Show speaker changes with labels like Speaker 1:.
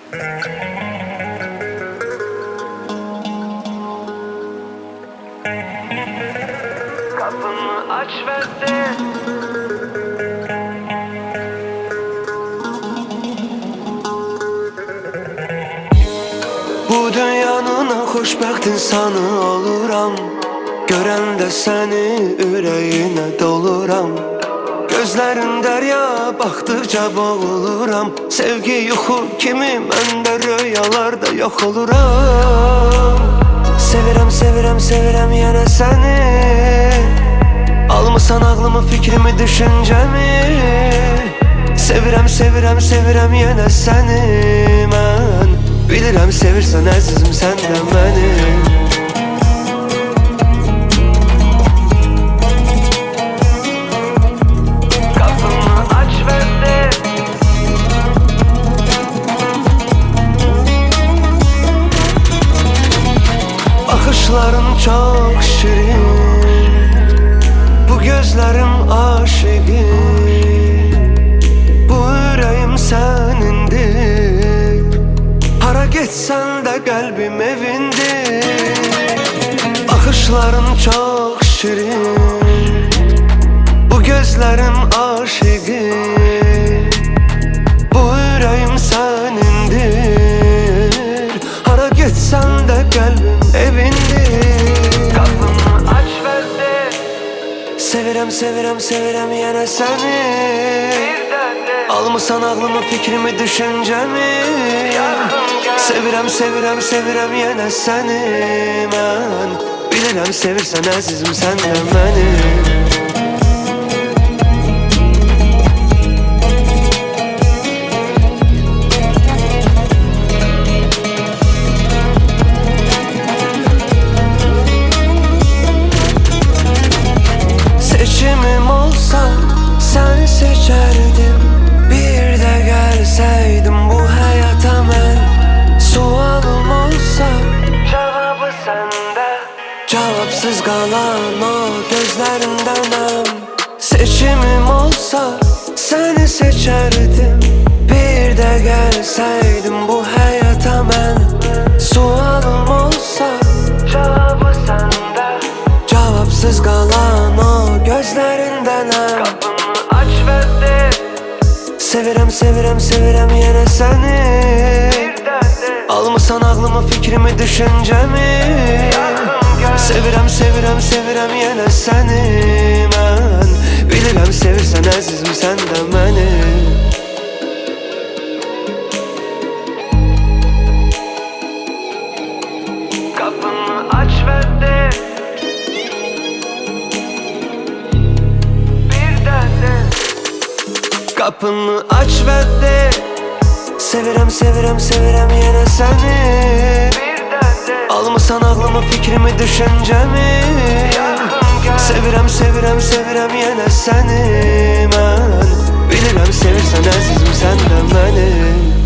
Speaker 1: Kapımı aç ver de.
Speaker 2: Bu dünyanın en xoşbəxt insanı oluram. Görəndə səni ürəyinə doluram. Gözlərin dərya, baxdıqca boğuluram. Sevgi yuxu kimi məndə röyalarda yox oluram. Sevirəm, sevirəm, sevirəm yenə səni. Almısan ağlımı, fikrimi, düşüncəmi. Sevirəm, sevirəm, sevirəm yenə səni mən. Bilirəm sevirsən əzizim sən də məni.
Speaker 1: Kapımı aç ver de.
Speaker 2: Baxışların çox şirin, bu gözlərim aşiqin. Bu ürəyim sənindir. Hara getsən də qəlbim evindir. Baxışların çox şirin, bu gözlərim aşiqin. Bu ürəyim sənindir. Hara getsən də qəlbim evindir.
Speaker 1: Kapımı aç ver de.
Speaker 2: Sevirəm, sevirəm, sevirəm yenə səni.
Speaker 1: Bir de.
Speaker 2: Almısan ağlımı, fikrimi, düşüncəmi. Sevirəm, sevirəm, sevirəm yenə səni mən. Bilirəm sevirsən əzizim sən də məni. Seçimim olsa səni seçərdim. Bir də gəlsəydim bu həyata mən. Sualım olsa
Speaker 1: Cevabı sende.
Speaker 2: cavabsız qalan o gözlərimdənəm. Seçimim olsa səni seçərdim. Bir də gəlsəydim bu həyata mən. Sualım olsa
Speaker 1: Cevabı sende.
Speaker 2: cavabsız qalan o gözlərindənəm.
Speaker 1: Kapımı aç ver de.
Speaker 2: Sevirəm, sevirəm, sevirəm yenə səni.
Speaker 1: Bir de.
Speaker 2: Almısan ağlımı, fikrimi, düşüncəmi. Sevirəm, sevirəm, sevirəm yenə səni mən. Bilirəm sevirsən əzizim sən də məni.
Speaker 1: Kapımı aç ver de. Bir de.
Speaker 2: Qapını aç və de. Sevirəm, sevirəm, sevirəm yenə səni.
Speaker 1: Bir de.
Speaker 2: Almısan ağlımı, fikrimi, düşüncəmi. Sevirəm, sevirəm, sevirəm yenə səni mən. Bilirəm sevirsən əzizim sən də məni.